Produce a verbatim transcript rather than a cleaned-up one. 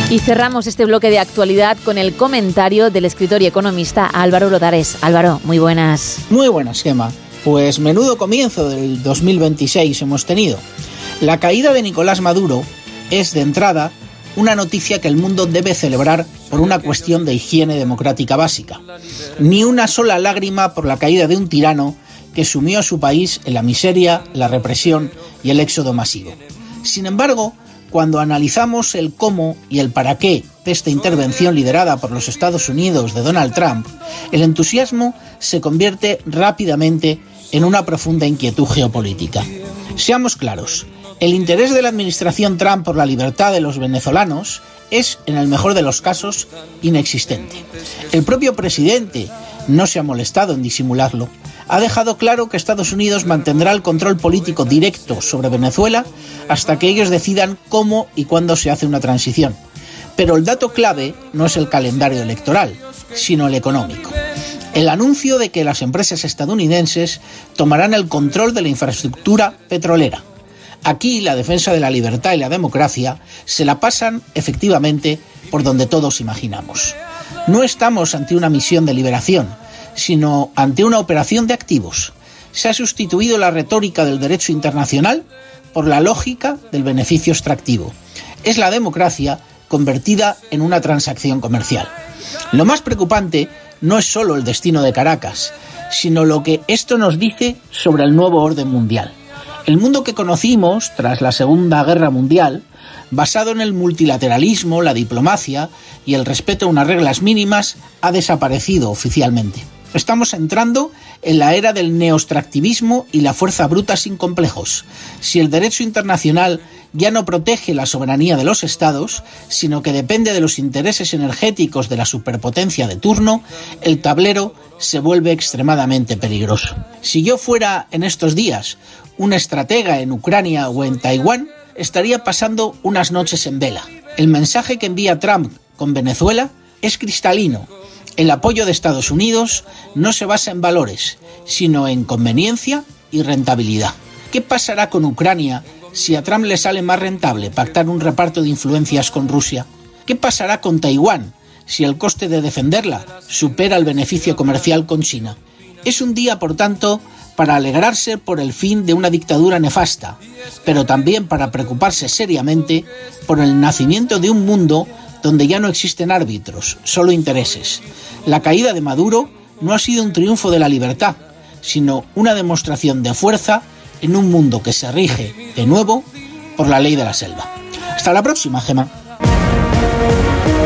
Y cerramos este bloque de actualidad con el comentario del escritor y economista Álvaro Lodares. Álvaro, muy buenas. Muy buenas, Gemma. Pues menudo comienzo del dos mil veintiséis hemos tenido. La caída de Nicolás Maduro es, de entrada, una noticia que el mundo debe celebrar por una cuestión de higiene democrática básica. Ni una sola lágrima por la caída de un tirano que sumió a su país en la miseria, la represión y el éxodo masivo. Sin embargo, cuando analizamos el cómo y el para qué de esta intervención liderada por los Estados Unidos de Donald Trump, el entusiasmo se convierte rápidamente en una profunda inquietud geopolítica. Seamos claros, el interés de la administración Trump por la libertad de los venezolanos es, en el mejor de los casos, inexistente. El propio presidente no se ha molestado en disimularlo. Ha dejado claro que Estados Unidos mantendrá el control político directo sobre Venezuela hasta que ellos decidan cómo y cuándo se hace una transición. Pero el dato clave no es el calendario electoral, sino el económico. El anuncio de que las empresas estadounidenses tomarán el control de la infraestructura petrolera. Aquí la defensa de la libertad y la democracia se la pasan, efectivamente, por donde todos imaginamos. No estamos ante una misión de liberación, sino ante una operación de activos. Se ha sustituido la retórica del derecho internacional por la lógica del beneficio extractivo. Es la democracia convertida en una transacción comercial. Lo más preocupante no es solo el destino de Caracas, sino lo que esto nos dice sobre el nuevo orden mundial. El mundo que conocimos tras la Segunda Guerra Mundial, basado en el multilateralismo, la diplomacia y el respeto a unas reglas mínimas, ha desaparecido oficialmente. Estamos entrando en la era del neoextractivismo y la fuerza bruta sin complejos. Si el derecho internacional ya no protege la soberanía de los estados, sino que depende de los intereses energéticos de la superpotencia de turno, el tablero se vuelve extremadamente peligroso. Si yo fuera en estos días un estratega en Ucrania o en Taiwán, estaría pasando unas noches en vela. El mensaje que envía Trump con Venezuela es cristalino. El apoyo de Estados Unidos no se basa en valores, sino en conveniencia y rentabilidad. ¿Qué pasará con Ucrania si a Trump le sale más rentable pactar un reparto de influencias con Rusia? ¿Qué pasará con Taiwán si el coste de defenderla supera el beneficio comercial con China? Es un día, por tanto, para alegrarse por el fin de una dictadura nefasta, pero también para preocuparse seriamente por el nacimiento de un mundo donde ya no existen árbitros, solo intereses. La caída de Maduro no ha sido un triunfo de la libertad, sino una demostración de fuerza en un mundo que se rige, de nuevo, por la ley de la selva. Hasta la próxima, Gemma.